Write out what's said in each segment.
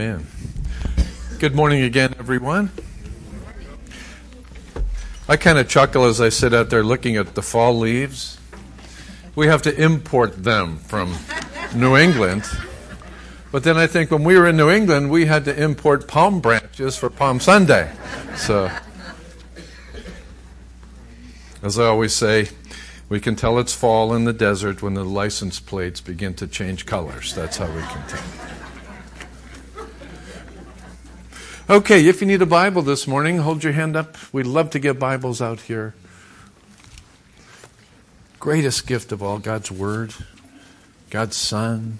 Amen. Good morning again, everyone. I kind of chuckle as I sit out there looking at the fall leaves. We have to import them from New England. But then I think when we were in New England, we had to import palm branches for Palm Sunday. So, as I always say, we can tell it's fall in the desert when the license plates begin to change colors. That's how we can tell. Okay, if you need a Bible this morning, hold your hand up. We'd love to get Bibles out here. Greatest gift of all, God's Word, God's Son.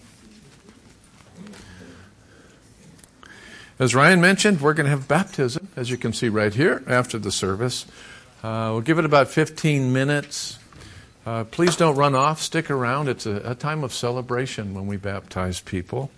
As Ryan mentioned, we're going to have baptism, as you can see right here, after the service. We'll give it about 15 minutes. Please don't run off. Stick around. It's a time of celebration when we baptize people.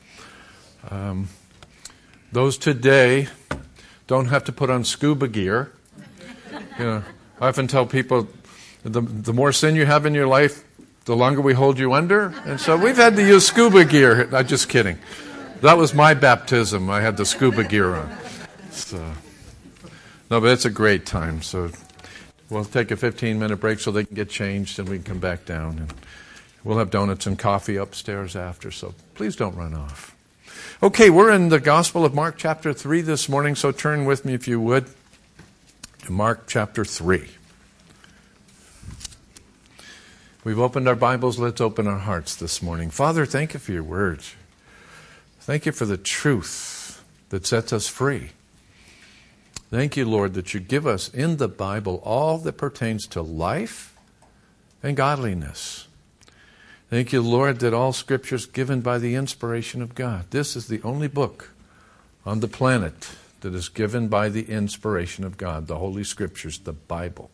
Those today don't have to put on scuba gear. You know, I often tell people, the more sin you have in your life, the longer we hold you under. And so we've had to use scuba gear. I'm just kidding. That was my baptism. I had the scuba gear on. So, no, but it's a great time. So we'll take a 15-minute break so they can get changed and we can come back down. And we'll have donuts and coffee upstairs after. So please don't run off. Okay, we're in the Gospel of Mark chapter 3 this morning, so turn with me, if you would, to Mark chapter 3. We've opened our Bibles. Let's open our hearts this morning. Father, thank you for your word. Thank you for the truth that sets us free. Thank you, Lord, that you give us in the Bible all that pertains to life and godliness. Thank you, Lord, that all Scripture is given by the inspiration of God. This is the only book on the planet that is given by the inspiration of God, the Holy Scriptures, the Bible.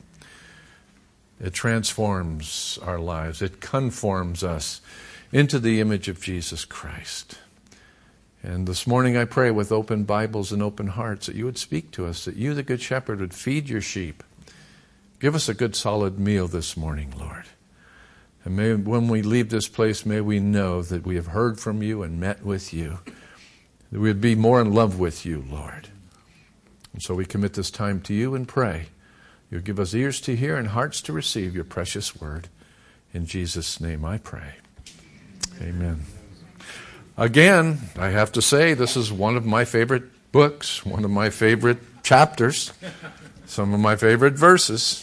It transforms our lives. It conforms us into the image of Jesus Christ. And this morning I pray with open Bibles and open hearts that you would speak to us, that you, the Good Shepherd, would feed your sheep. Give us a good solid meal this morning, Lord. And may, when we leave this place, may we know that we have heard from you and met with you. That we would be more in love with you, Lord. And so we commit this time to you and pray. You'll give us ears to hear and hearts to receive your precious word. In Jesus' name I pray. Amen. Again, I have to say, this is one of my favorite books, one of my favorite chapters, some of my favorite verses.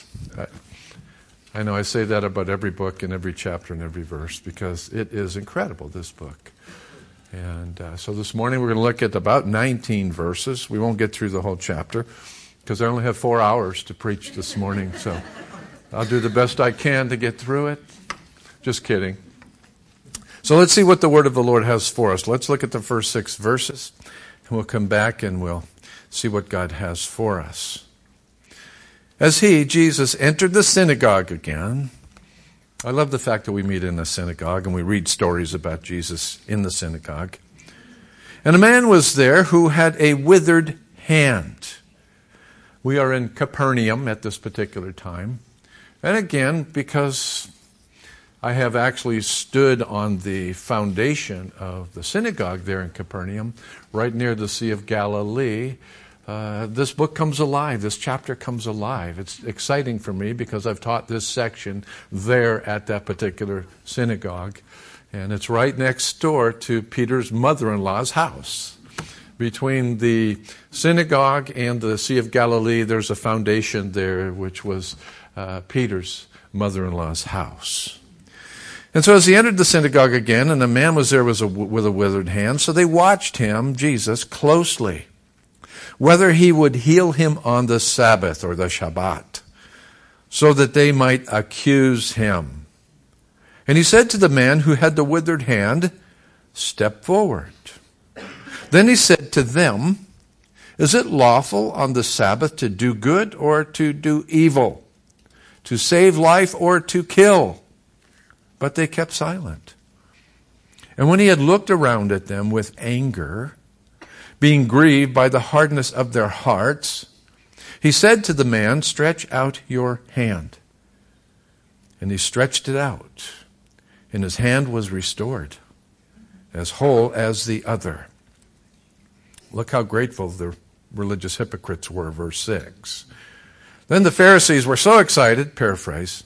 I know I say that about every book and every chapter and every verse because it is incredible, this book. And so this morning we're going to look at about 19 verses. We won't get through the whole chapter because I only have 4 hours to preach this morning. So I'll do the best I can to get through it. Just kidding. So let's see what the word of the Lord has for us. Let's look at the first 6 verses and we'll come back and we'll see what God has for us. As he, Jesus, entered the synagogue again. I love the fact that we meet in a synagogue and we read stories about Jesus in the synagogue. And a man was there who had a withered hand. We are in Capernaum at this particular time. And again, because I have actually stood on the foundation of the synagogue there in Capernaum, right near the Sea of Galilee, this book comes alive. This chapter comes alive. It's exciting for me because I've taught this section there at that particular synagogue. And it's right next door to Peter's mother-in-law's house. Between the synagogue and the Sea of Galilee, there's a foundation there, which was Peter's mother-in-law's house. And so as he entered the synagogue again, and a man was there with a withered hand, so they watched him, Jesus, closely, whether he would heal him on the Sabbath or the Shabbat, so that they might accuse him. And he said to the man who had the withered hand, "Step forward." Then he said to them, "Is it lawful on the Sabbath to do good or to do evil, to save life or to kill?" But they kept silent. And when he had looked around at them with anger, being grieved by the hardness of their hearts, he said to the man, "Stretch out your hand." And he stretched it out, and his hand was restored, as whole as the other. Look how grateful the religious hypocrites were, verse 6. Then the Pharisees were so excited, paraphrase,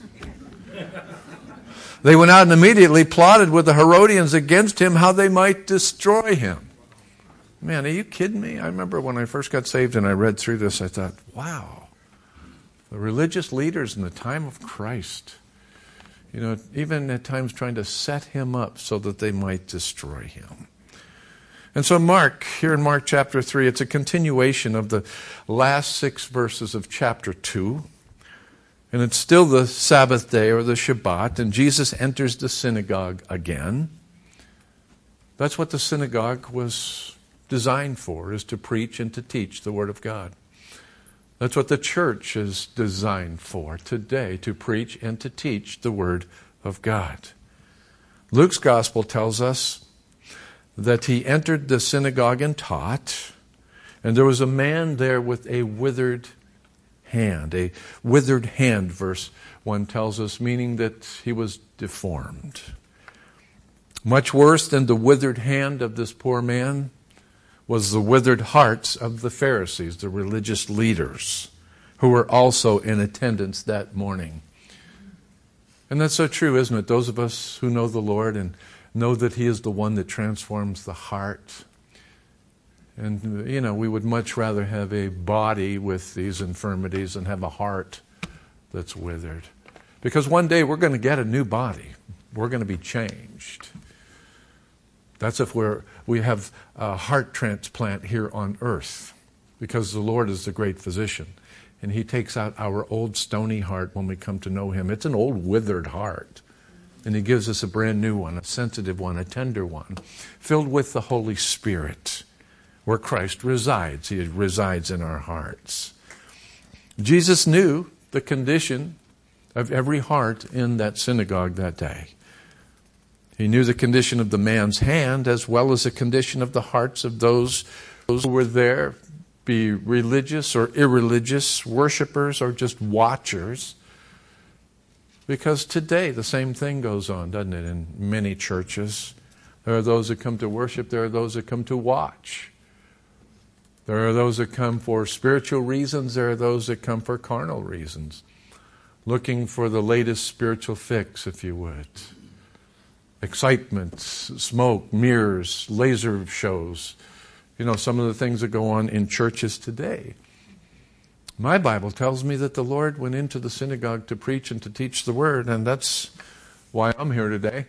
they went out and immediately plotted with the Herodians against him how they might destroy him. Man, are you kidding me? I remember when I first got saved and I read through this, I thought, wow, the religious leaders in the time of Christ, even at times trying to set him up so that they might destroy him. And so Mark, here in Mark chapter 3, it's a continuation of the last 6 verses of chapter 2. And it's still the Sabbath day or the Shabbat, and Jesus enters the synagogue again. That's what the synagogue was designed for, is to preach and to teach the Word of God. That's what the church is designed for today, to preach and to teach the Word of God. Luke's gospel tells us that he entered the synagogue and taught, and there was a man there with a withered hand. A withered hand, verse 1 tells us, meaning that he was deformed. Much worse than the withered hand of this poor man was the withered hearts of the Pharisees, the religious leaders, who were also in attendance that morning. And that's so true, isn't it? Those of us who know the Lord and know that He is the one that transforms the heart. And, we would much rather have a body with these infirmities than have a heart that's withered. Because one day we're going to get a new body. We're going to be changed. That's if we have a heart transplant here on earth. Because the Lord is the great physician. And He takes out our old stony heart when we come to know Him. It's an old withered heart. And He gives us a brand new one, a sensitive one, a tender one, filled with the Holy Spirit, where Christ resides. He resides in our hearts. Jesus knew the condition of every heart in that synagogue that day. He knew the condition of the man's hand as well as the condition of the hearts of those who were there, be religious or irreligious, worshipers or just watchers. Because today the same thing goes on, doesn't it, in many churches. There are those that come to worship, there are those that come to watch. There are those that come for spiritual reasons, there are those that come for carnal reasons. Looking for the latest spiritual fix, if you would. Excitement, smoke, mirrors, laser shows. Some of the things that go on in churches today. My Bible tells me that the Lord went into the synagogue to preach and to teach the Word, and that's why I'm here today.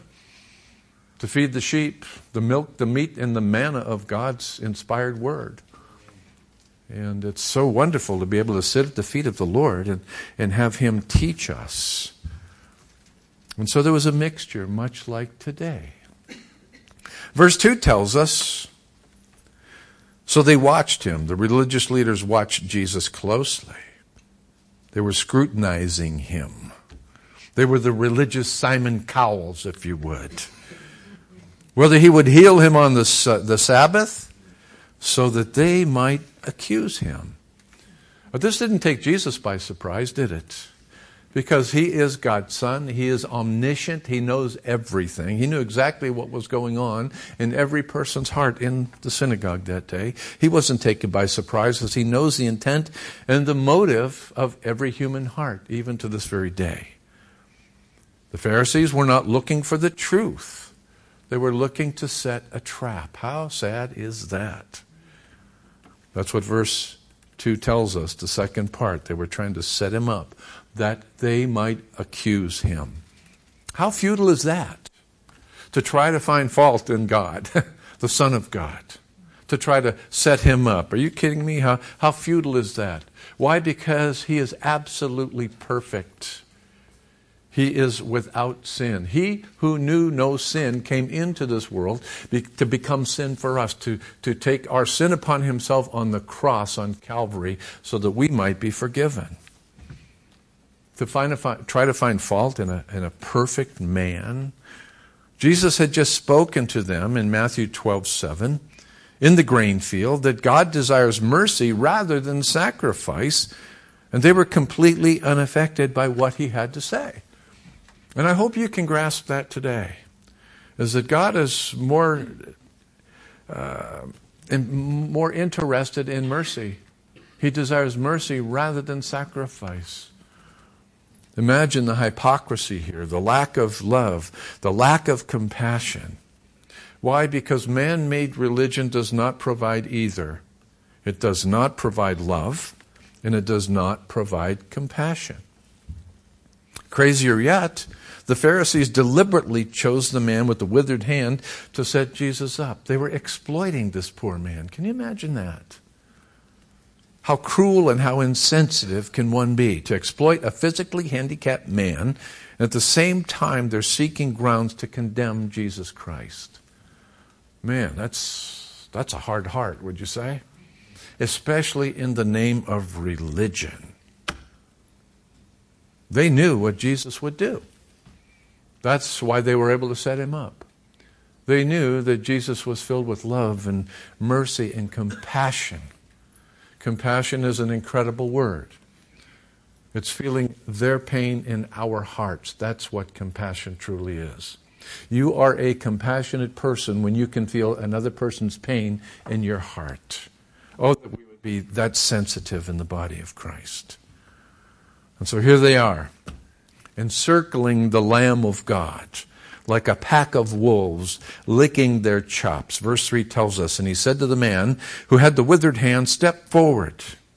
To feed the sheep, the milk, the meat, and the manna of God's inspired Word. And it's so wonderful to be able to sit at the feet of the Lord and have Him teach us. And so there was a mixture, much like today. Verse 2 tells us, so they watched Him. The religious leaders watched Jesus closely. They were scrutinizing Him. They were the religious Simon Cowells, if you would. Whether He would heal him on the Sabbath so that they might accuse Him. But this didn't take Jesus by surprise, did it? Because He is God's Son. He is omniscient. He knows everything. He knew exactly what was going on in every person's heart in the synagogue that day. He wasn't taken by surprise because He knows the intent and the motive of every human heart, even to this very day. The Pharisees were not looking for the truth. They were looking to set a trap. How sad is that? That's what verse 2 tells us, the second part. They were trying to set Him up, that they might accuse Him. How futile is that? To try to find fault in God, the Son of God. To try to set Him up. Are you kidding me? How futile is that? Why? Because He is absolutely perfect. He is without sin. He who knew no sin came into this world to become sin for us, to take our sin upon Himself on the cross on Calvary so that we might be forgiven. To try to find fault in a perfect man. Jesus had just spoken to them in Matthew 12:7 in the grain field that God desires mercy rather than sacrifice, and they were completely unaffected by what He had to say. And I hope you can grasp that today, is that God is more and more interested in mercy. He desires mercy rather than sacrifice. Imagine the hypocrisy here, the lack of love, the lack of compassion. Why? Because man-made religion does not provide either. It does not provide love, and it does not provide compassion. Crazier yet, the Pharisees deliberately chose the man with the withered hand to set Jesus up. They were exploiting this poor man. Can you imagine that? How cruel and how insensitive can one be to exploit a physically handicapped man, and at the same time they're seeking grounds to condemn Jesus Christ? Man, that's a hard heart, would you say? Especially in the name of religion. They knew what Jesus would do. That's why they were able to set him up. They knew that Jesus was filled with love and mercy and compassion. Compassion is an incredible word. It's feeling their pain in our hearts. That's what compassion truly is. You are a compassionate person when you can feel another person's pain in your heart. Oh, that we would be that sensitive in the body of Christ. And so here they are, encircling the Lamb of God, like a pack of wolves, licking their chops. Verse 3 tells us, and he said to the man who had the withered hand, step forward.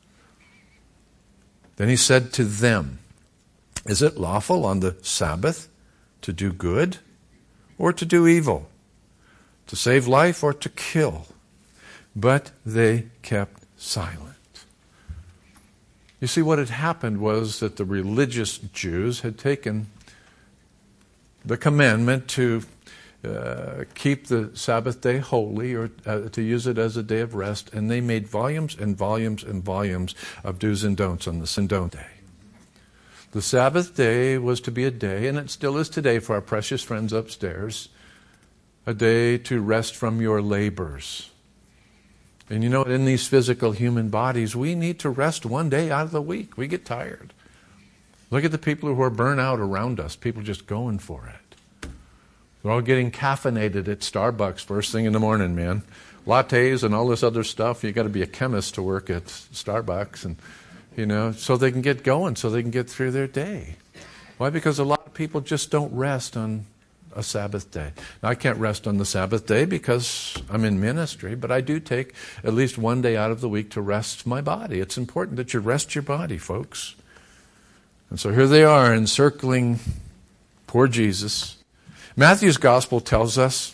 Then he said to them, is it lawful on the Sabbath to do good or to do evil, to save life or to kill? But they kept silent. You see, what had happened was that the religious Jews had taken the commandment to keep the Sabbath day holy, or to use it as a day of rest, and they made volumes and volumes and volumes of do's and don'ts on the sin don't day. The Sabbath day was to be a day, and it still is today for our precious friends upstairs, a day to rest from your labors. And you know, in these physical human bodies, we need to rest one day out of the week. We get tired. Look at the people who are burnt out around us. People just going for it. They're all getting caffeinated at Starbucks first thing in the morning, man. Lattes and all this other stuff. You got to be a chemist to work at Starbucks, and so they can get going, so they can get through their day. Why? Because a lot of people just don't rest on a Sabbath day. Now, I can't rest on the Sabbath day because I'm in ministry, but I do take at least one day out of the week to rest my body. It's important that you rest your body, folks. And so here they are encircling poor Jesus. Matthew's gospel tells us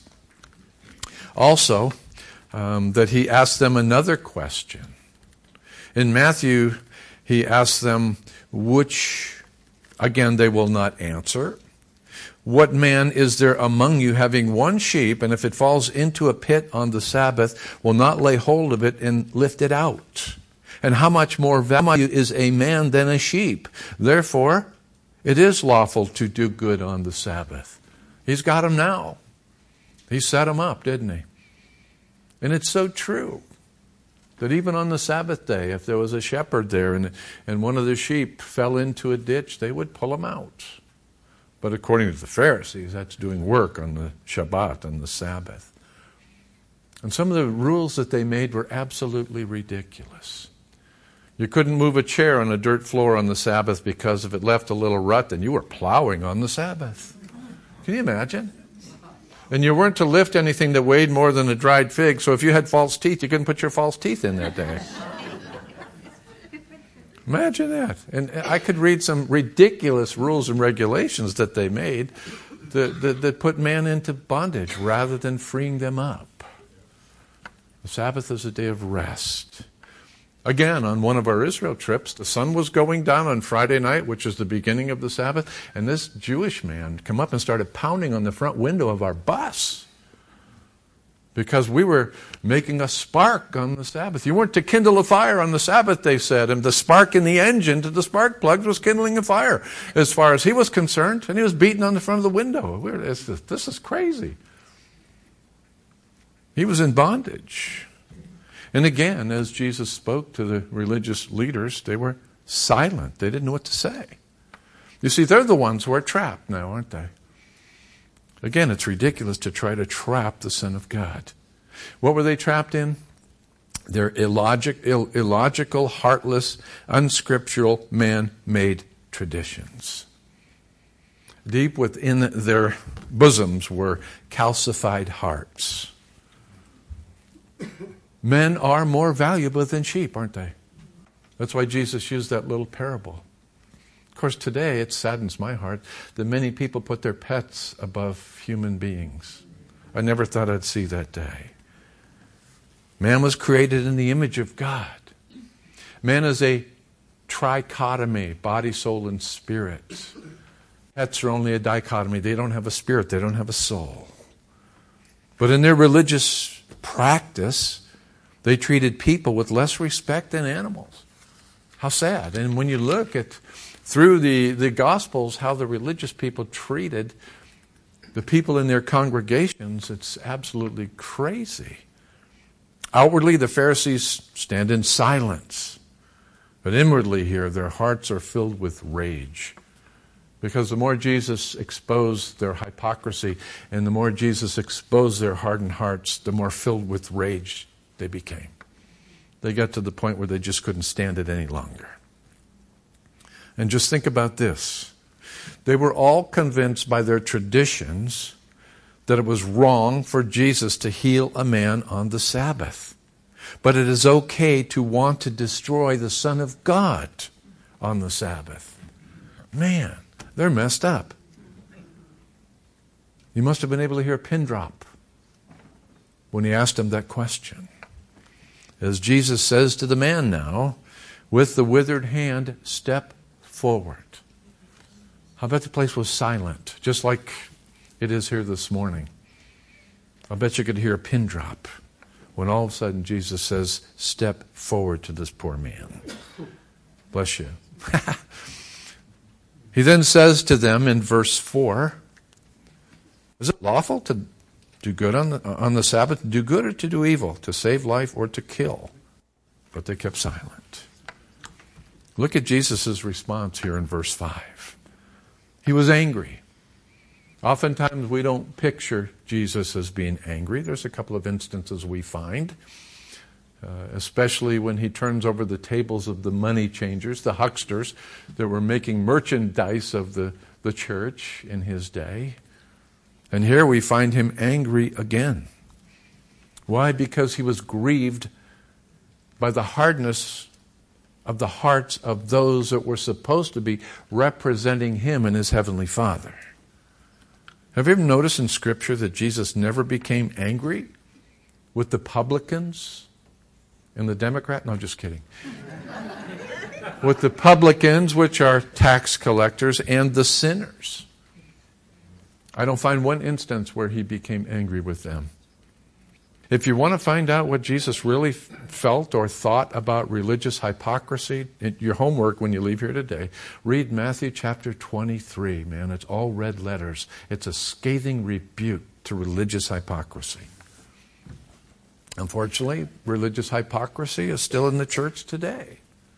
also that he asked them another question. In Matthew, he asked them, which, again, they will not answer. What man is there among you having one sheep, and if it falls into a pit on the Sabbath, will not lay hold of it and lift it out? And how much more value is a man than a sheep? Therefore, it is lawful to do good on the Sabbath. He's got them now. He set them up, didn't he? And it's so true that even on the Sabbath day, if there was a shepherd there and one of the sheep fell into a ditch, they would pull him out. But according to the Pharisees, that's doing work on the Shabbat, on the Sabbath. And some of the rules that they made were absolutely ridiculous. You couldn't move a chair on a dirt floor on the Sabbath because if it left a little rut, then you were plowing on the Sabbath. Can you imagine? And you weren't to lift anything that weighed more than a dried fig, so if you had false teeth, you couldn't put your false teeth in that day. Imagine that. And I could read some ridiculous rules and regulations that they made that put man into bondage rather than freeing them up. The Sabbath is a day of rest. Again, on one of our Israel trips, the sun was going down on Friday night, which is the beginning of the Sabbath, and this Jewish man came up and started pounding on the front window of our bus because we were making a spark on the Sabbath. You weren't to kindle a fire on the Sabbath, they said, and the spark in the engine to the spark plugs was kindling a fire as far as he was concerned, and he was beating on the front of the window. This is crazy. He was in bondage. And again, as Jesus spoke to the religious leaders, they were silent. They didn't know what to say. You see, they're the ones who are trapped now, aren't they? Again, it's ridiculous to try to trap the Son of God. What were they trapped in? They're illogical, heartless, unscriptural, man-made traditions. Deep within their bosoms were calcified hearts. Men are more valuable than sheep, aren't they? That's why Jesus used that little parable. Of course, today it saddens my heart that many people put their pets above human beings. I never thought I'd see that day. Man was created in the image of God. Man is a trichotomy, body, soul, and spirit. Pets are only a dichotomy. They don't have a spirit. They don't have a soul. But in their religious practice, they treated people with less respect than animals. How sad. And when you look at through the Gospels, how the religious people treated the people in their congregations, it's absolutely crazy. Outwardly, the Pharisees stand in silence. But inwardly here, their hearts are filled with rage. Because the more Jesus exposed their hypocrisy and the more Jesus exposed their hardened hearts, the more filled with rage they became. They got to the point where they just couldn't stand it any longer. And just think about this. They were all convinced by their traditions that it was wrong for Jesus to heal a man on the Sabbath. But it is okay to want to destroy the Son of God on the Sabbath. Man, they're messed up. You must have been able to hear a pin drop when he asked him that question. As Jesus says to the man now, with the withered hand, step forward. I bet the place was silent, just like it is here this morning. I bet you could hear a pin drop when all of a sudden Jesus says, step forward to this poor man. Bless you. He then says to them in verse 4, is it lawful to do good on the Sabbath, to do good or to do evil, to save life or to kill? But they kept silent. Look at Jesus' response here in verse 5. He was angry. Oftentimes we don't picture Jesus as being angry. There's a couple of instances we find, especially when he turns over the tables of the money changers, the hucksters that were making merchandise of the church in his day. And here we find him angry again. Why? Because he was grieved by the hardness of the hearts of those that were supposed to be representing him and his heavenly Father. Have you ever noticed in Scripture that Jesus never became angry with the publicans and the Democrat? No, just kidding. With the publicans, which are tax collectors, and the sinners. I don't find one instance where he became angry with them. If you want to find out what Jesus really felt or thought about religious hypocrisy, your homework when you leave here today, read Matthew chapter 23, man. It's all red letters. It's a scathing rebuke to religious hypocrisy. Unfortunately, religious hypocrisy is still in the church today.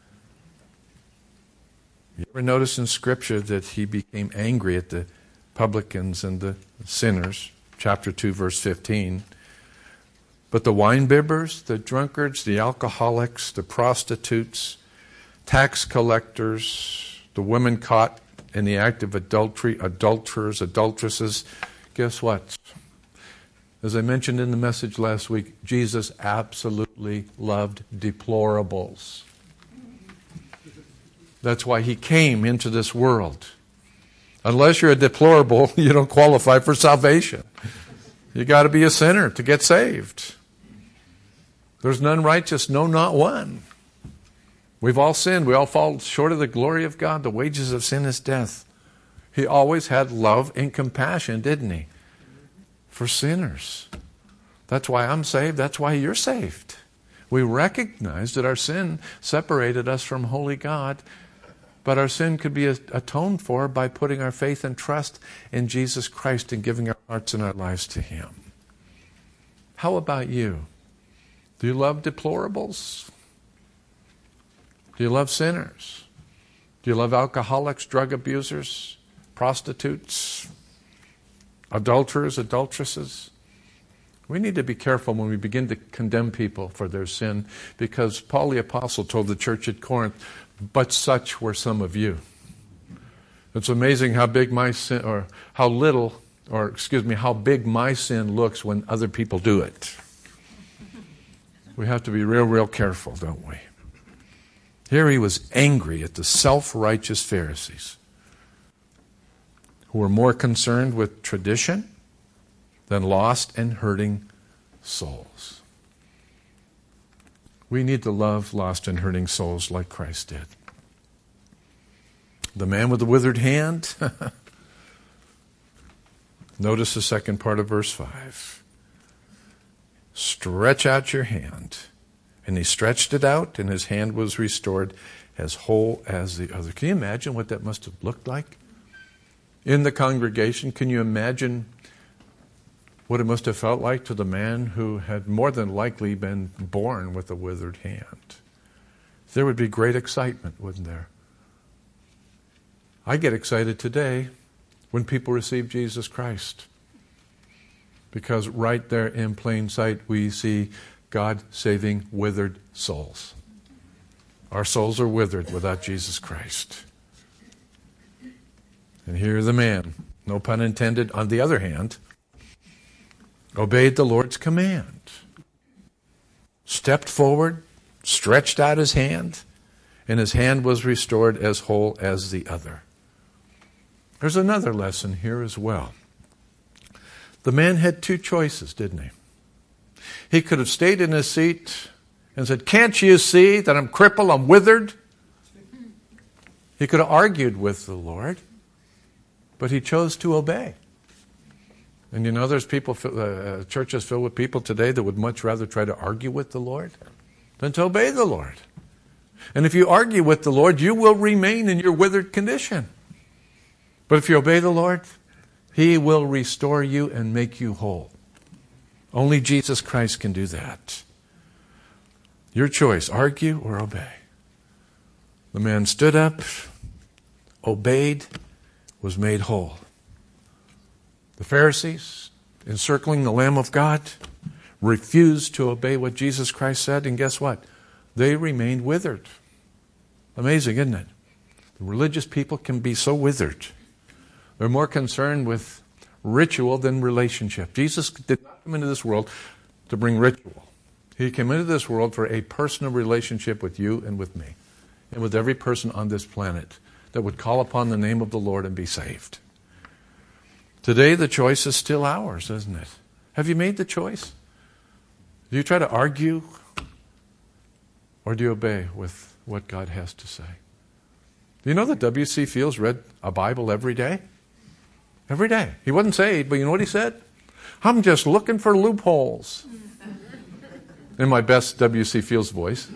You ever notice in Scripture that he became angry at the publicans and the sinners? Chapter 2, verse 15. But the winebibbers, the drunkards, the alcoholics, the prostitutes, tax collectors, the women caught in the act of adultery, adulterers, adulteresses, guess what? As I mentioned in the message last week, Jesus absolutely loved deplorables. That's why he came into this world. Unless you're a deplorable, you don't qualify for salvation. You got to be a sinner to get saved. There's none righteous, no, not one. We've all sinned. We all fall short of the glory of God. The wages of sin is death. He always had love and compassion, didn't he? For sinners. That's why I'm saved. That's why you're saved. We recognize that our sin separated us from holy God, but our sin could be atoned for by putting our faith and trust in Jesus Christ and giving our hearts and our lives to him. How about you? Do you love deplorables? Do you love sinners? Do you love alcoholics, drug abusers, prostitutes, adulterers, adulteresses? We need to be careful when we begin to condemn people for their sin, because Paul the Apostle told the church at Corinth, but such were some of you. It's amazing how big my sin, or how big my sin looks when other people do it. We have to be real careful, don't we? Here he was angry at the self-righteous Pharisees, who were more concerned with tradition than lost and hurting souls. We need to love lost and hurting souls like Christ did. The man with the withered hand. Notice the second part of verse 5. Stretch out your hand. And he stretched it out, and his hand was restored as whole as the other. Can you imagine what that must have looked like? In the congregation, can you imagine what it must have felt like to the man who had more than likely been born with a withered hand? There would be great excitement, wouldn't there? I get excited today when people receive Jesus Christ, because right there in plain sight we see God saving withered souls. Our souls are withered without Jesus Christ. And here the man, no pun intended, on the other hand, obeyed the Lord's command. Stepped forward, stretched out his hand, and his hand was restored as whole as the other. There's another lesson here as well. The man had two choices, didn't he? He could have stayed in his seat and said, "Can't you see that I'm crippled, I'm withered?" He could have argued with the Lord, but he chose to obey. And you know, there's people, churches filled with people today that would much rather try to argue with the Lord than to obey the Lord. And if you argue with the Lord, you will remain in your withered condition. But if you obey the Lord, He will restore you and make you whole. Only Jesus Christ can do that. Your choice, argue or obey. The man stood up, obeyed, was made whole. The Pharisees, encircling the Lamb of God, refused to obey what Jesus Christ said, and guess what? They remained withered. Amazing, isn't it? The religious people can be so withered. They're more concerned with ritual than relationship. Jesus did not come into this world to bring ritual. He came into this world for a personal relationship with you and with me, and with every person on this planet that would call upon the name of the Lord and be saved. Today the choice is still ours, isn't it? Have you made the choice? Do you try to argue, or do you obey with what God has to say? Do you know that W.C. Fields read a Bible every day? Every day. He wasn't saved, but you know what he said? "I'm just looking for loopholes." In my best W.C. Fields voice.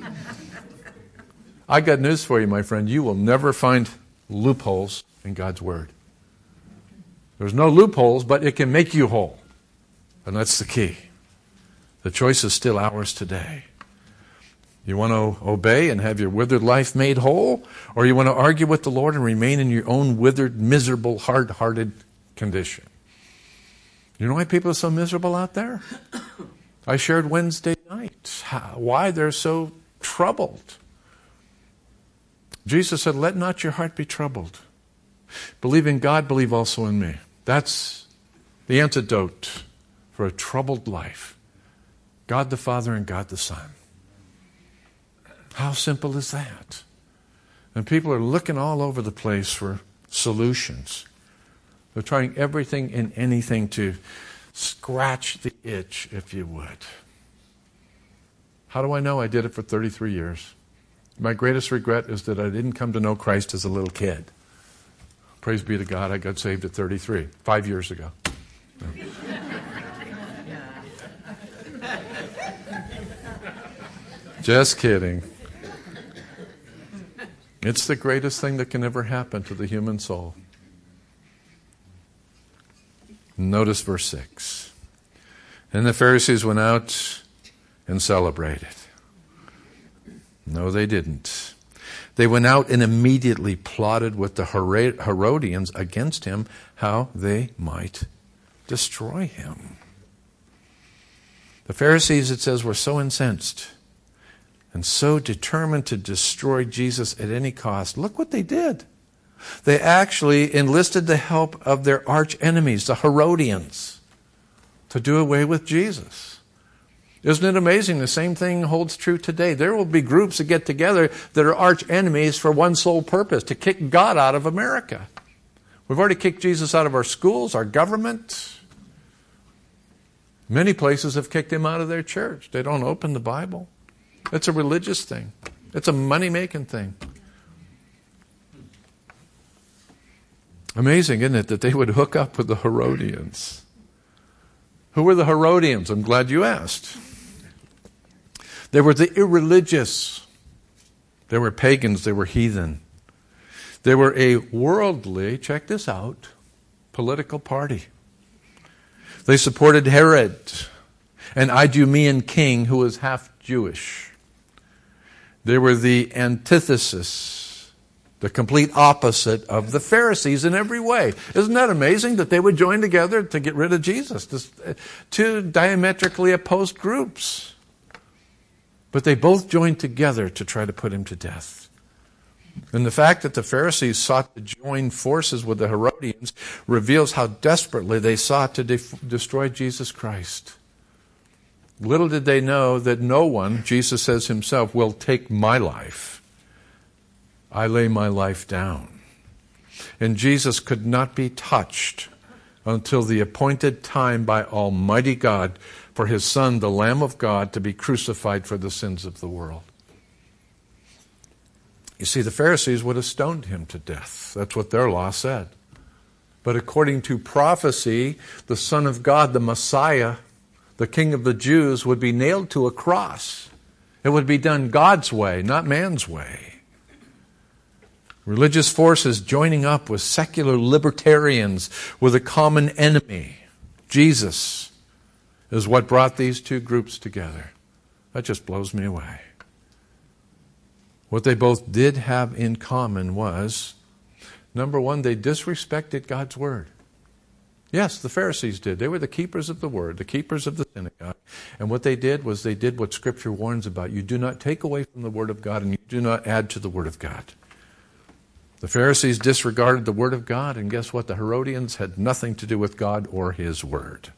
I got news for you, my friend. You will never find loopholes in God's Word. There's no loopholes, but it can make you whole. And that's the key. The choice is still ours today. You want to obey and have your withered life made whole? Or you want to argue with the Lord and remain in your own withered, miserable, hard-hearted condition? You know why people are so miserable out there? I shared Wednesday night why they're so troubled. Jesus said, "Let not your heart be troubled. Believe in God, believe also in me." That's the antidote for a troubled life. God the Father and God the Son. How simple is that? And people are looking all over the place for solutions. They're trying everything and anything to scratch the itch, if you would. How do I know? I did it for 33 years. My greatest regret is that I didn't come to know Christ as a little kid. Praise be to God, I got saved at 33, 5 years ago. Just kidding. It's the greatest thing that can ever happen to the human soul. Notice verse 6. And the Pharisees went out and celebrated. No, they didn't. They went out and immediately plotted with the Herodians against him how they might destroy him. The Pharisees, it says, were so incensed and so determined to destroy Jesus at any cost. Look what they did. They actually enlisted the help of their arch enemies, the Herodians, to do away with Jesus. Isn't it amazing? The same thing holds true today. There will be groups that get together that are arch enemies for one sole purpose, to kick God out of America. We've already kicked Jesus out of our schools, our government. Many places have kicked him out of their church. They don't open the Bible. It's a religious thing. It's a money-making thing. Amazing, isn't it, that they would hook up with the Herodians. Who were the Herodians? I'm glad you asked. They were the irreligious. They were pagans. They were heathen. They were a worldly, check this out, political party. They supported Herod, an Idumean king who was half Jewish. They were the antithesis, the complete opposite of the Pharisees in every way. Isn't that amazing that they would join together to get rid of Jesus? Two diametrically opposed groups. But they both joined together to try to put him to death. And the fact that the Pharisees sought to join forces with the Herodians reveals how desperately they sought to destroy Jesus Christ. Little did they know that no one, Jesus says himself, will take my life. I lay my life down. And Jesus could not be touched until the appointed time by Almighty God for his Son, the Lamb of God, to be crucified for the sins of the world. You see, the Pharisees would have stoned him to death. That's what their law said. But according to prophecy, the Son of God, the Messiah, the King of the Jews, would be nailed to a cross. It would be done God's way, not man's way. Religious forces joining up with secular libertarians with a common enemy, Jesus, is what brought these two groups together. That just blows me away. What they both did have in common was, number one, they disrespected God's word. Yes, the Pharisees did. They were the keepers of the word, the keepers of the synagogue. And what they did was they did what Scripture warns about. You do not take away from the word of God, and you do not add to the word of God. The Pharisees disregarded the word of God, and guess what? The Herodians had nothing to do with God or his word.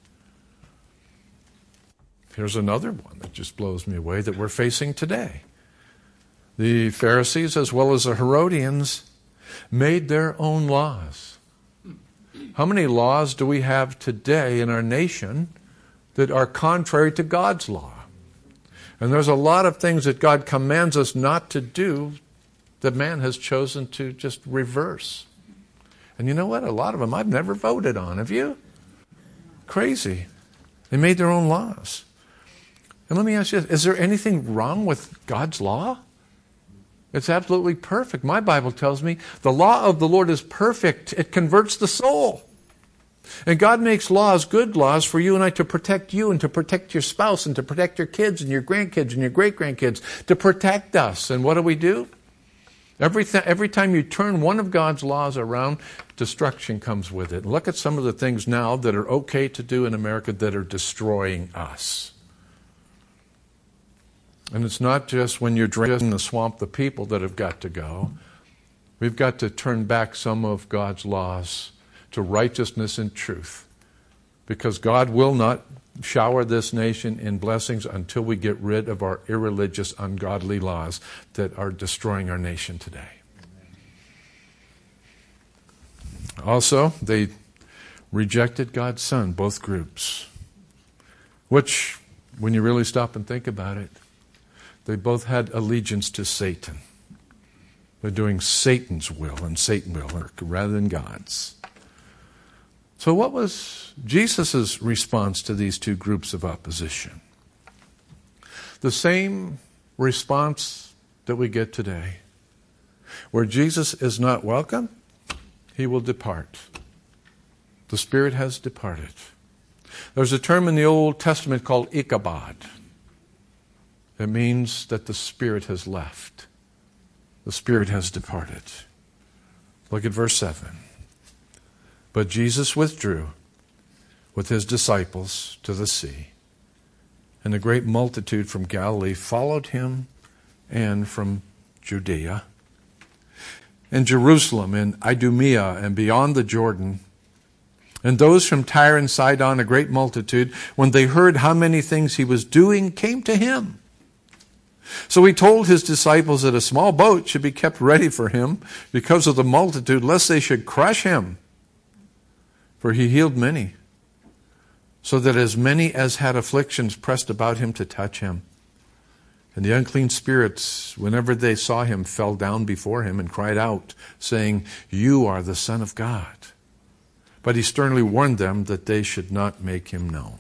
Here's another one that just blows me away that we're facing today. The Pharisees, as well as the Herodians, made their own laws. How many laws do we have today in our nation that are contrary to God's law? And there's a lot of things that God commands us not to do that man has chosen to just reverse. And you know what? A lot of them I've never voted on. Have you? Crazy. They made their own laws. And let me ask you, is there anything wrong with God's law? It's absolutely perfect. My Bible tells me the law of the Lord is perfect. It converts the soul. And God makes laws, good laws, for you and I to protect you and to protect your spouse and to protect your kids and your grandkids and your great-grandkids, to protect us. And what do? Every time you turn one of God's laws around, destruction comes with it. Look at some of the things now that are okay to do in America that are destroying us. And it's not just when you're draining the swamp the people that have got to go. We've got to turn back some of God's laws to righteousness and truth. Because God will not shower this nation in blessings until we get rid of our irreligious, ungodly laws that are destroying our nation today. Also, they rejected God's Son, both groups. Which, when you really stop and think about it, they both had allegiance to Satan. They're doing Satan's will, and Satan will, rather than God's. So what was Jesus' response to these two groups of opposition? The same response that we get today. Where Jesus is not welcome, he will depart. The Spirit has departed. There's a term in the Old Testament called Ichabod. It means that the Spirit has left. The Spirit has departed. Look at verse 7. But Jesus withdrew with his disciples to the sea, And a great multitude from Galilee followed him, and from Judea, and Jerusalem, and Idumea, and beyond the Jordan. And those from Tyre and Sidon, a great multitude, when they heard how many things he was doing, came to him. So he told his disciples that a small boat should be kept ready for him because of the multitude, lest they should crush him. For he healed many, so that as many as had afflictions pressed about him to touch him. And the unclean spirits, whenever they saw him, fell down before him and cried out, saying, "You are the Son of God." But he sternly warned them that they should not make him known.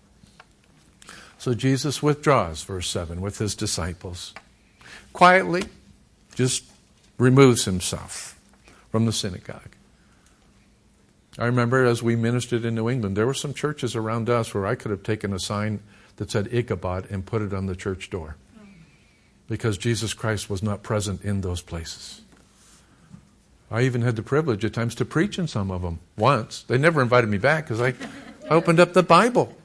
So Jesus withdraws, verse 7, with his disciples. Quietly, just removes himself from the synagogue. I remember as we ministered in New England, there were some churches around us where I could have taken a sign that said Ichabod and put it on the church door, because Jesus Christ was not present in those places. I even had the privilege at times to preach in some of them once. They never invited me back because I opened up the Bible.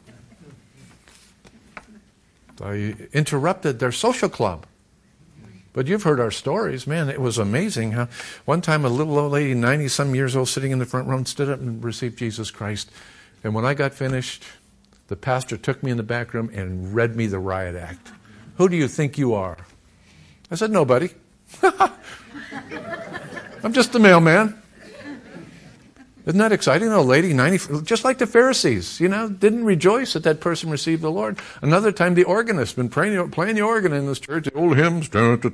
I interrupted their social club. But you've heard our stories. Man, it was amazing how one time a little old lady, 90-some years old, sitting in the front row, stood up and received Jesus Christ. And when I got finished, the pastor took me in the back room and read me the riot act. "Who do you think you are?" I said, "Nobody. I'm just the mailman." Isn't that exciting? A lady, 90, just like the Pharisees, didn't rejoice that that person received the Lord. Another time, the organist, been playing the organ in this church, the old hymns,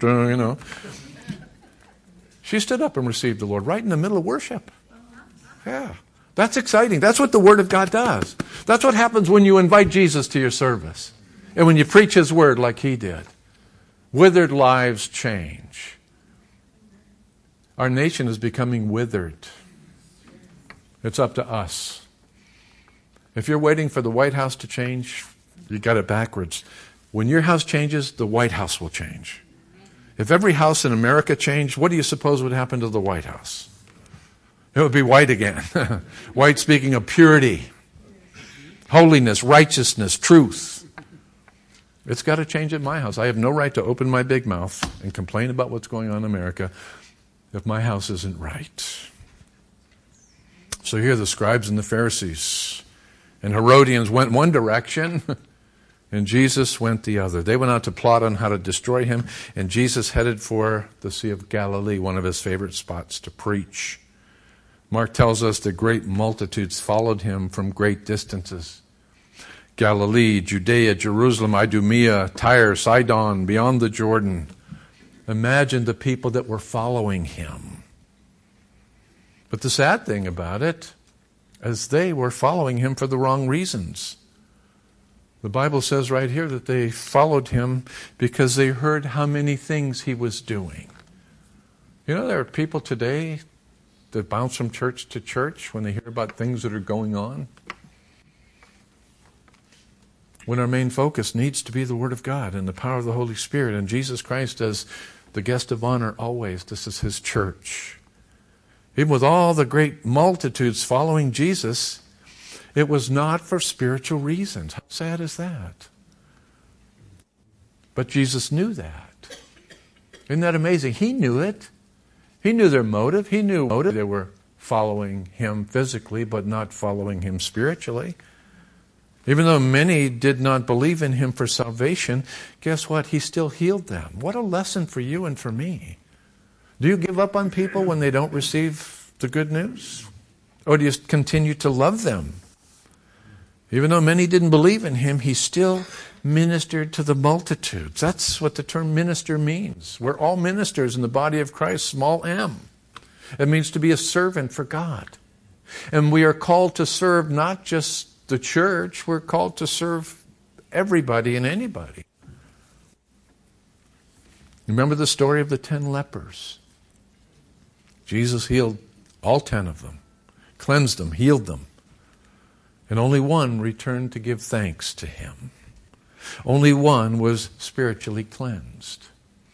She stood up and received the Lord right in the middle of worship. Yeah. That's exciting. That's what the Word of God does. That's what happens when you invite Jesus to your service. And when you preach His Word like He did. Withered lives change. Our nation is becoming withered. It's up to us. If you're waiting for the White House to change, you got it backwards. When your house changes, the White House will change. If every house in America changed, what do you suppose would happen to the White House? It would be white again. White speaking of purity, holiness, righteousness, truth. It's got to change at my house. I have no right to open my big mouth and complain about what's going on in America if my house isn't right. So here the scribes and the Pharisees and Herodians went one direction, and Jesus went the other. They went out to plot on how to destroy him, and Jesus headed for the Sea of Galilee, one of his favorite spots to preach. Mark tells us that great multitudes followed him from great distances. Galilee, Judea, Jerusalem, Idumea, Tyre, Sidon, beyond the Jordan. Imagine the people that were following him. But the sad thing about it is they were following him for the wrong reasons. The Bible says right here that they followed him because they heard how many things he was doing. There are people today that bounce from church to church when they hear about things that are going on. When our main focus needs to be the Word of God and the power of the Holy Spirit and Jesus Christ as the guest of honor always. This is His church. Even with all the great multitudes following Jesus, it was not for spiritual reasons. How sad is that? But Jesus knew that. Isn't that amazing? He knew it. He knew their motive. He knew they were following Him physically, but not following Him spiritually. Even though many did not believe in Him for salvation, guess what? He still healed them. What a lesson for you and for me. Do you give up on people when they don't receive the good news? Or do you continue to love them? Even though many didn't believe in Him, He still ministered to the multitudes. That's what the term minister means. We're all ministers in the body of Christ, small m. It means to be a servant for God. And we are called to serve not just the church, we're called to serve everybody and anybody. Remember the story of the 10 lepers? Jesus healed all 10 of them, cleansed them, healed them. And only one returned to give thanks to Him. Only one was spiritually cleansed.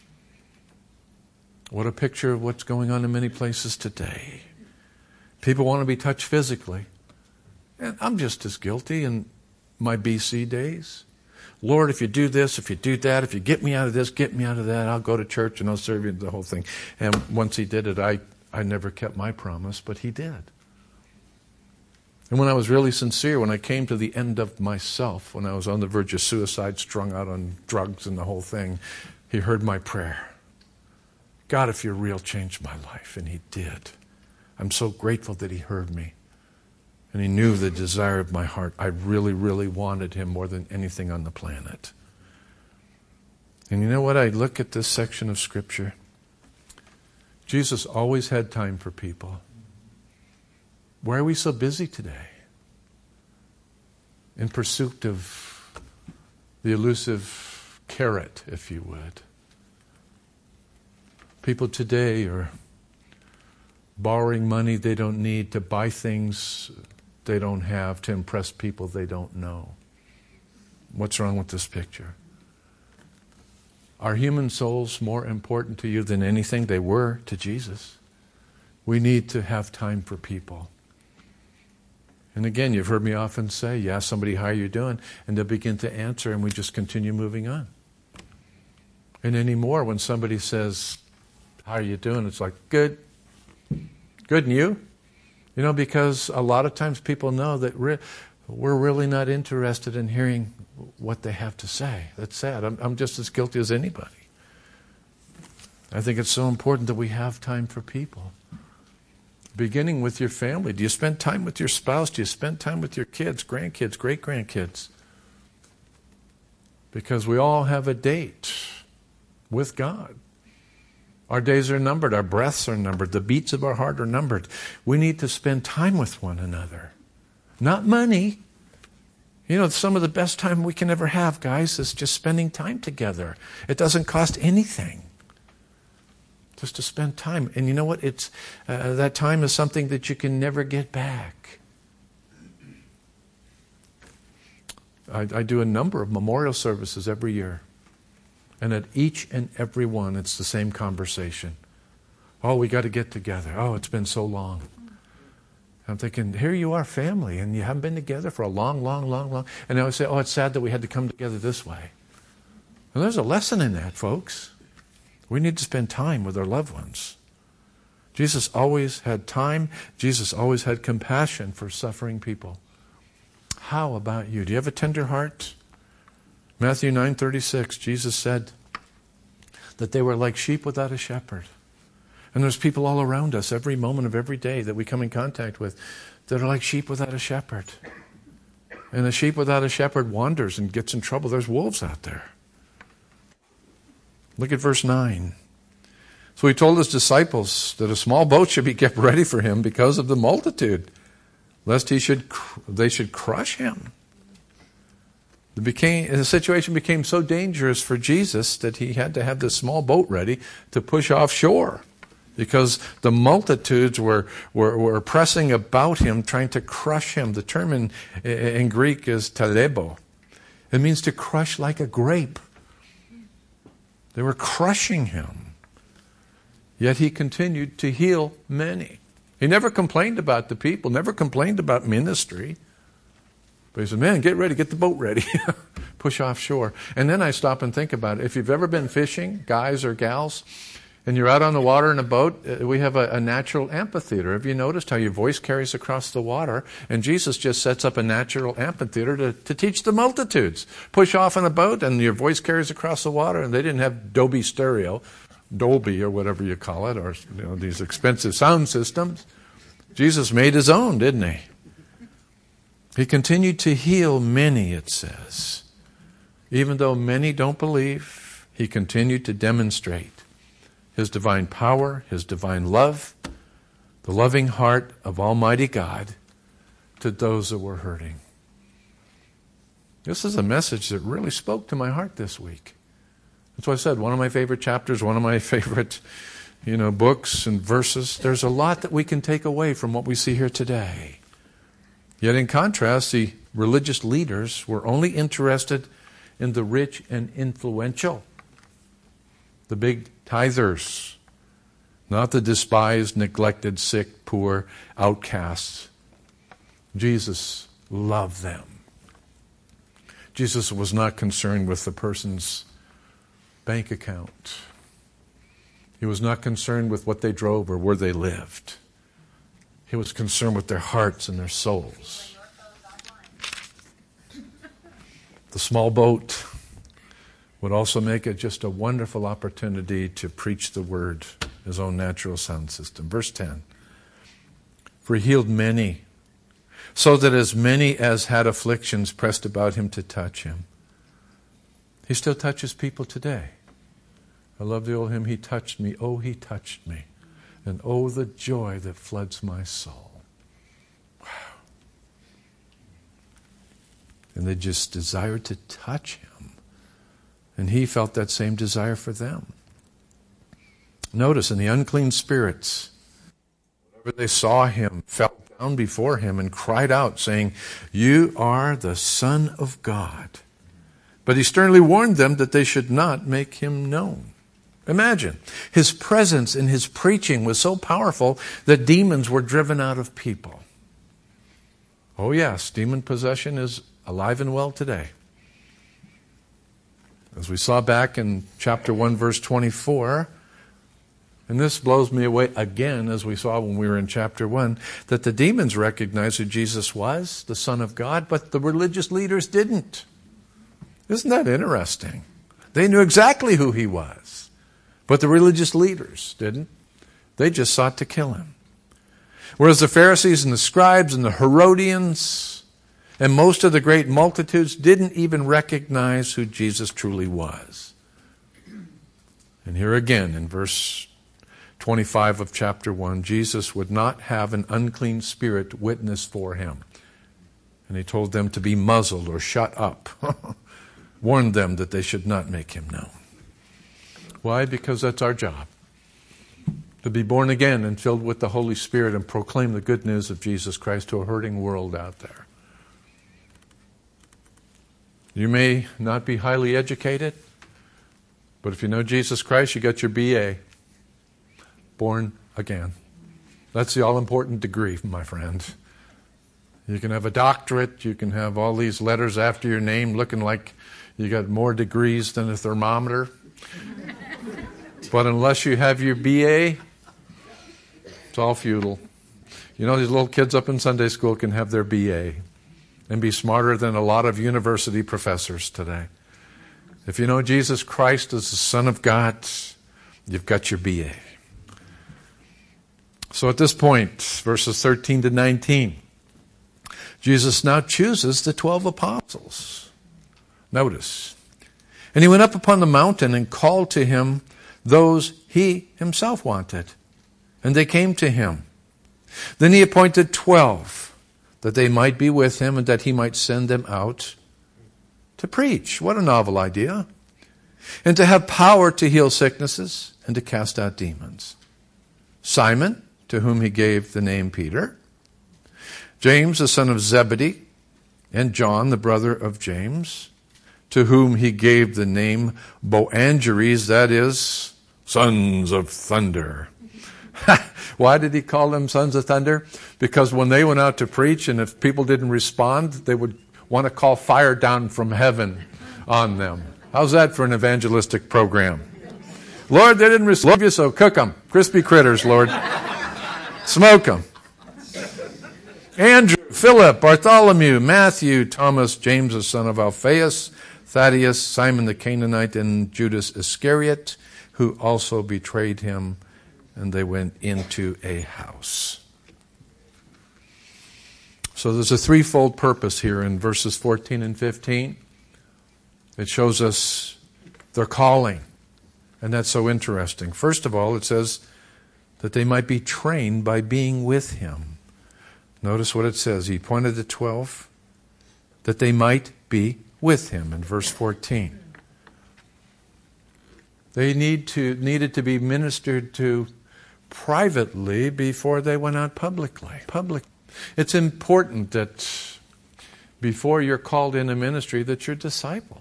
What a picture of what's going on in many places today. People want to be touched physically. And I'm just as guilty in my BC days. Lord, if you do this, if you do that, if you get me out of this, get me out of that, I'll go to church and I'll serve you, the whole thing. And once he did it, I never kept my promise, but he did. And when I was really sincere, when I came to the end of myself, when I was on the verge of suicide, strung out on drugs and the whole thing, he heard my prayer. God, if you're real, change my life. And he did. I'm so grateful that he heard me. And he knew the desire of my heart. I really, really wanted him more than anything on the planet. And you know what? I look at this section of Scripture. Jesus always had time for people. Why are we so busy today? In pursuit of the elusive carrot, if you would. People today are borrowing money they don't need to buy things they don't have to impress people they don't know. What's wrong with this picture? Are human souls more important to you than anything? They were to Jesus. We need to have time for people. And again, you've heard me often say, you ask somebody, how are you doing? And they'll begin to answer, and we just continue moving on. And anymore, when somebody says, how are you doing? It's like, good. Good, and you? You know, because a lot of times people know that we're really not interested in hearing what they have to say. That's sad. I'm just as guilty as anybody. I think it's so important that we have time for people. Beginning with your family. Do you spend time with your spouse? Do you spend time with your kids, grandkids, great-grandkids? Because we all have a date with God. Our days are numbered. Our breaths are numbered. The beats of our heart are numbered. We need to spend time with one another. Not money. You know, some of the best time we can ever have, guys, is just spending time together. It doesn't cost anything. Just to spend time. And you know what? It's that time is something that you can never get back. I do a number of memorial services every year. And at each and every one, it's the same conversation. Oh, we got to get together. Oh, it's been so long. I'm thinking, here you are, family, and you haven't been together for a long. And I always say, oh, it's sad that we had to come together this way. And there's a lesson in that, folks. We need to spend time with our loved ones. Jesus always had time. Jesus always had compassion for suffering people. How about you? Do you have a tender heart? Matthew 9:36, Jesus said that they were like sheep without a shepherd. And there's people all around us every moment of every day that we come in contact with that are like sheep without a shepherd. And a sheep without a shepherd wanders and gets in trouble. There's wolves out there. Look at verse 9. So he told his disciples that a small boat should be kept ready for him because of the multitude, lest they should crush him. The situation became so dangerous for Jesus that he had to have this small boat ready to push offshore because the multitudes were pressing about him, trying to crush him. The term in Greek is talebo. It means to crush like a grape. They were crushing him. Yet he continued to heal many. He never complained about the people, never complained about ministry. But he said, man, get ready, get the boat ready. Push offshore. And then I stop and think about it. If you've ever been fishing, guys or gals, and you're out on the water in a boat, we have a natural amphitheater. Have you noticed how your voice carries across the water? And Jesus just sets up a natural amphitheater to teach the multitudes. Push off in a boat and your voice carries across the water. And they didn't have Dolby Stereo, Dolby or whatever you call it, or these expensive sound systems. Jesus made his own, didn't he? He continued to heal many, it says. Even though many don't believe, he continued to demonstrate his divine power, his divine love, the loving heart of Almighty God to those that were hurting. This is a message that really spoke to my heart this week. That's why I said one of my favorite chapters, one of my favorite, books and verses. There's a lot that we can take away from what we see here today. Yet in contrast, the religious leaders were only interested in the rich and influential, the big tithers, not the despised, neglected, sick, poor, outcasts. Jesus loved them. Jesus was not concerned with the person's bank account. He was not concerned with what they drove or where they lived. He was concerned with their hearts and their souls. The small boat would also make it just a wonderful opportunity to preach the word, his own natural sound system. Verse 10, for he healed many, so that as many as had afflictions pressed about him to touch him. He still touches people today. I love the old hymn, he touched me, oh, he touched me. And oh, the joy that floods my soul. Wow. And they just desired to touch him. And he felt that same desire for them. Notice, in the unclean spirits, whenever they saw him, fell down before him and cried out, saying, you are the Son of God. But he sternly warned them that they should not make him known. Imagine, his presence in his preaching was so powerful that demons were driven out of people. Oh yes, demon possession is alive and well today. As we saw back in chapter 1, verse 24, and this blows me away again, as we saw when we were in chapter 1, that the demons recognized who Jesus was, the Son of God, but the religious leaders didn't. Isn't that interesting? They knew exactly who he was. But the religious leaders didn't. They just sought to kill him. Whereas the Pharisees and the scribes and the Herodians and most of the great multitudes didn't even recognize who Jesus truly was. And here again in verse 25 of chapter 1, Jesus would not have an unclean spirit witness for him. And he told them to be muzzled or shut up. Warned them that they should not make him known. Why? Because that's our job. To be born again and filled with the Holy Spirit and proclaim the good news of Jesus Christ to a hurting world out there. You may not be highly educated, but if you know Jesus Christ, you got your BA. Born again. That's the all-important degree, my friend. You can have a doctorate, you can have all these letters after your name looking like you got more degrees than a thermometer. But unless you have your BA, it's all futile. You know, these little kids up in Sunday school can have their BA and be smarter than a lot of university professors today. If you know Jesus Christ as the Son of God, you've got your BA. So at this point, verses 13 to 19, Jesus now chooses the 12 apostles. Notice. And he went up upon the mountain and called to him those he himself wanted. And they came to him. Then he appointed 12, that they might be with him and that he might send them out to preach. What a novel idea. And to have power to heal sicknesses and to cast out demons. Simon, to whom he gave the name Peter. James, the son of Zebedee, and John, the brother of James, to whom he gave the name Boanerges, that is, sons of thunder. Why did he call them sons of thunder? Because when they went out to preach, and if people didn't respond, they would want to call fire down from heaven on them. How's that for an evangelistic program? Lord, they didn't receive you, so cook them. Crispy critters, Lord. Smoke them. Andrew, Philip, Bartholomew, Matthew, Thomas, James the son of Alphaeus, Thaddeus, Simon the Canaanite, and Judas Iscariot, who also betrayed him, and they went into a house. So there's a threefold purpose here in verses 14 and 15. It shows us their calling, and that's so interesting. First of all, it says that they might be trained by being with him. Notice what it says. He appointed the 12 that they might be with him in verse 14. They needed to be ministered to privately before they went out publicly. It's important that before you're called in a ministry that you're discipled.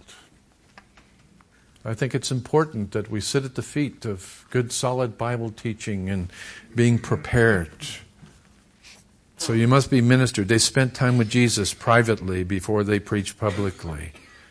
I think it's important that we sit at the feet of good, solid Bible teaching and being prepared. So you must be ministered. They spent time with Jesus privately before they preached publicly.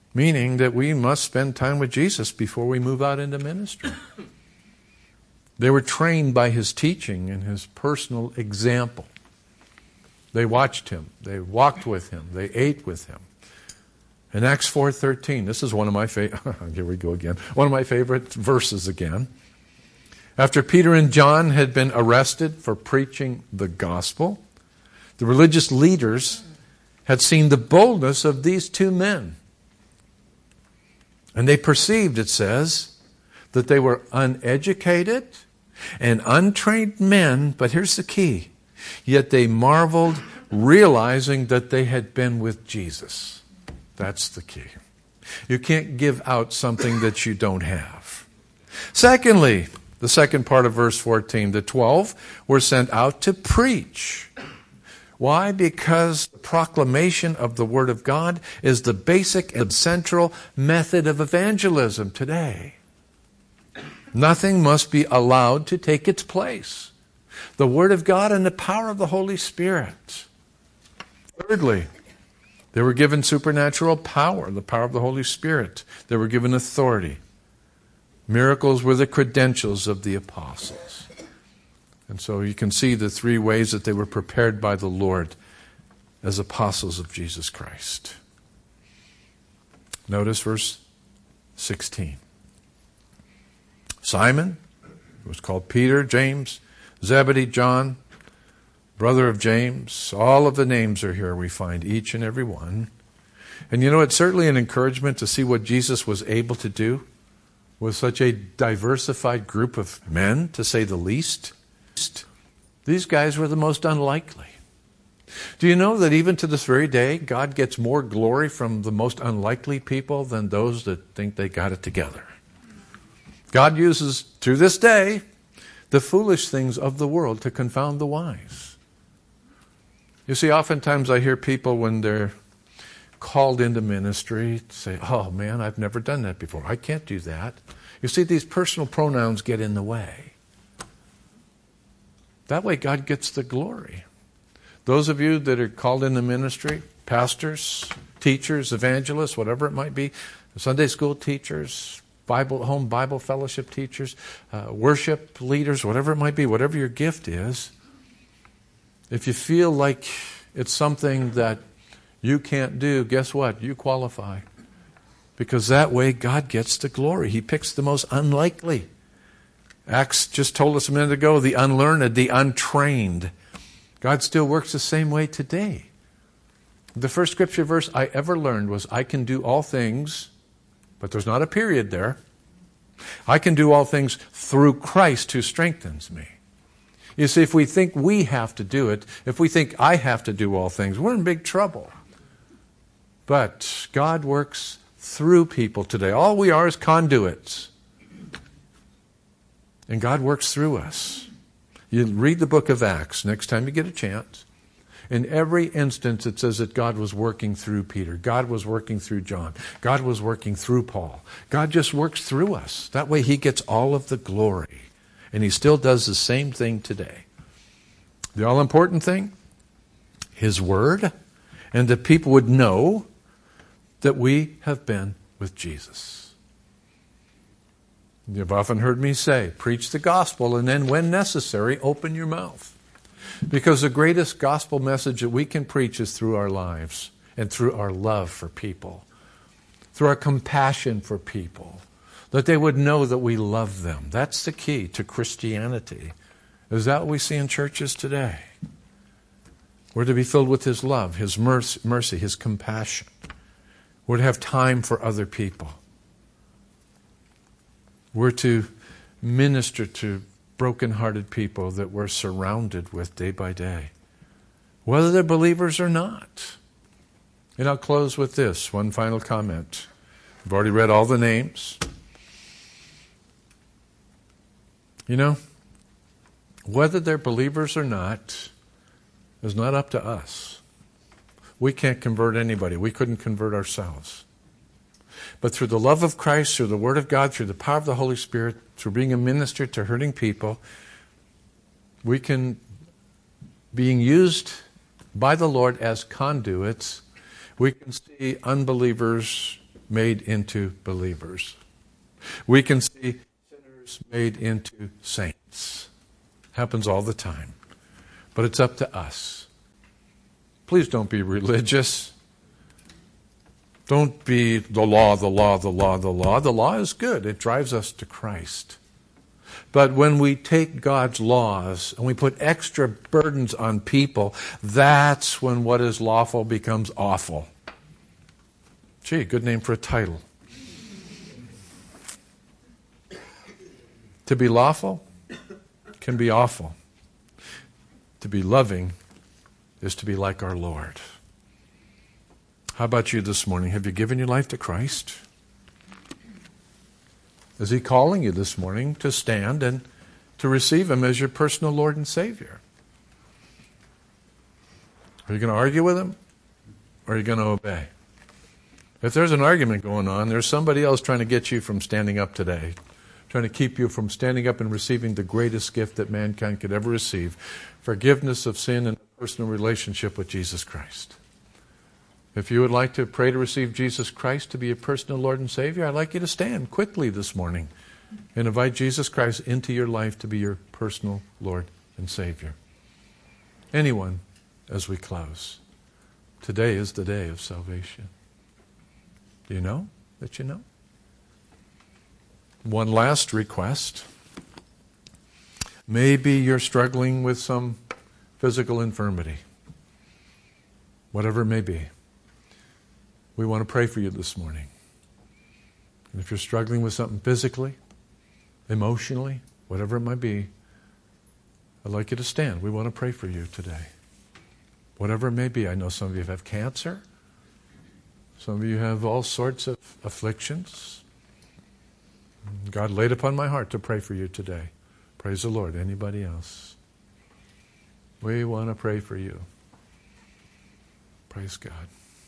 meaning that we must spend time with Jesus before we move out into ministry. They were trained by his teaching and his personal example. They watched him. They walked with him. They ate with him. In Acts 4:13, this is one of my here we go again. One of my favorite verses again. After Peter and John had been arrested for preaching the gospel, the religious leaders had seen the boldness of these two men. And they perceived, it says, that they were uneducated and untrained men, but here's the key. Yet they marveled, realizing that they had been with Jesus. That's the key. You can't give out something that you don't have. Secondly, the second part of verse 14, the 12 were sent out to preach. Why? Because the proclamation of the Word of God is the basic and central method of evangelism today. Nothing must be allowed to take its place. The Word of God and the power of the Holy Spirit. Thirdly, they were given supernatural power, the power of the Holy Spirit. They were given authority. Miracles were the credentials of the apostles. And so you can see the three ways that they were prepared by the Lord as apostles of Jesus Christ. Notice verse 16. Simon, who was called Peter, James, Zebedee, John, brother of James, all of the names are here. We find each and every one. And you know, it's certainly an encouragement to see what Jesus was able to do with such a diversified group of men, to say the least. These guys were the most unlikely. Do you know that even to this very day, God gets more glory from the most unlikely people than those that think they got it together? God uses, to this day, the foolish things of the world to confound the wise. You see, oftentimes I hear people when they're called into ministry say, oh man, I've never done that before. I can't do that. You see, these personal pronouns get in the way. That way God gets the glory. Those of you that are called into ministry, pastors, teachers, evangelists, whatever it might be, Sunday school teachers, home Bible fellowship teachers, worship leaders, whatever it might be, whatever your gift is, if you feel like it's something that you can't do, guess what? You qualify. Because that way God gets the glory. He picks the most unlikely. Acts just told us a minute ago, the unlearned, the untrained. God still works the same way today. The first scripture verse I ever learned was, I can do all things, but there's not a period there. I can do all things through Christ who strengthens me. You see, if we think we have to do it, if we think I have to do all things, we're in big trouble. But God works through people today. All we are is conduits. And God works through us. You read the book of Acts next time you get a chance. In every instance it says that God was working through Peter. God was working through John. God was working through Paul. God just works through us. That way He gets all of the glory. And He still does the same thing today. The all-important thing, His Word, and that people would know that we have been with Jesus. You've often heard me say, preach the gospel, and then when necessary, open your mouth. Because the greatest gospel message that we can preach is through our lives and through our love for people, through our compassion for people, that they would know that we love them. That's the key to Christianity. Is that what we see in churches today? We're to be filled with His love, His mercy, His compassion. We're to have time for other people. We're to minister to broken-hearted people that we're surrounded with day by day, whether they're believers or not. And I'll close with this, one final comment. I've already read all the names. You know, whether they're believers or not is not up to us. We can't convert anybody. We couldn't convert ourselves. But through the love of Christ, through the Word of God, through the power of the Holy Spirit, through being a minister to hurting people, we can, being used by the Lord as conduits, we can see unbelievers made into believers. We can see sinners made into saints. Happens all the time. But it's up to us. Please don't be religious. Don't be the law, the law, the law, the law. The law is good. It drives us to Christ. But when we take God's laws and we put extra burdens on people, that's when what is lawful becomes awful. Gee, good name for a title. To be lawful can be awful. To be loving is to be like our Lord. How about you this morning? Have you given your life to Christ? Is He calling you this morning to stand and to receive Him as your personal Lord and Savior? Are you going to argue with Him? Or are you going to obey? If there's an argument going on, there's somebody else trying to get you from standing up today, trying to keep you from standing up and receiving the greatest gift that mankind could ever receive, forgiveness of sin and a personal relationship with Jesus Christ. If you would like to pray to receive Jesus Christ to be your personal Lord and Savior, I'd like you to stand quickly this morning and invite Jesus Christ into your life to be your personal Lord and Savior. Anyone, as we close. Today is the day of salvation. Do you know that you know? One last request. Maybe you're struggling with some physical infirmity. Whatever it may be. We want to pray for you this morning. And if you're struggling with something physically, emotionally, whatever it might be, I'd like you to stand. We want to pray for you today. Whatever it may be. I know some of you have cancer. Some of you have all sorts of afflictions. God laid upon my heart to pray for you today. Praise the Lord. Anybody else? We want to pray for you. Praise God.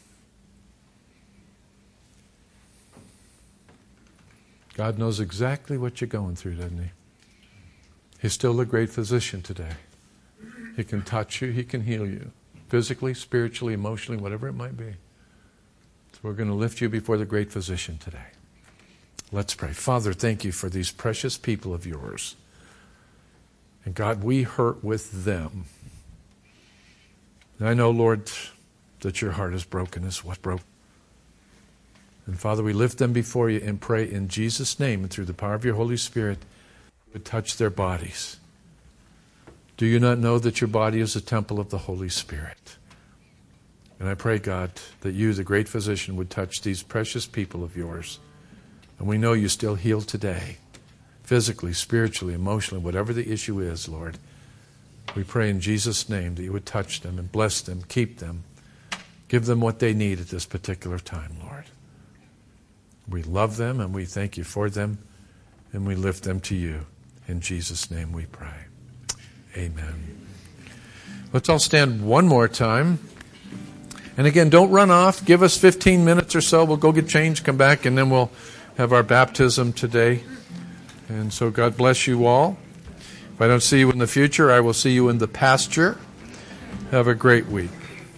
God knows exactly what you're going through, doesn't He? He's still a great physician today. He can touch you. He can heal you. Physically, spiritually, emotionally, whatever it might be. So we're going to lift you before the great physician today. Let's pray. Father, thank you for these precious people of yours. And God, we hurt with them. And I know, Lord, that your heart is broken as what broke. And Father, we lift them before you and pray in Jesus' name and through the power of your Holy Spirit would touch their bodies. Do you not know that your body is a temple of the Holy Spirit? And I pray, God, that you, the great physician, would touch these precious people of yours. And we know you still heal today, physically, spiritually, emotionally, whatever the issue is, Lord. We pray in Jesus' name that you would touch them and bless them, keep them, give them what they need at this particular time, Lord. We love them and we thank you for them and we lift them to you. In Jesus' name we pray. Amen. Let's all stand one more time. And again, don't run off. Give us 15 minutes or so. We'll go get changed, come back, and then we'll have our baptism today. And so God bless you all. If I don't see you in the future, I will see you in the pasture. Have a great week.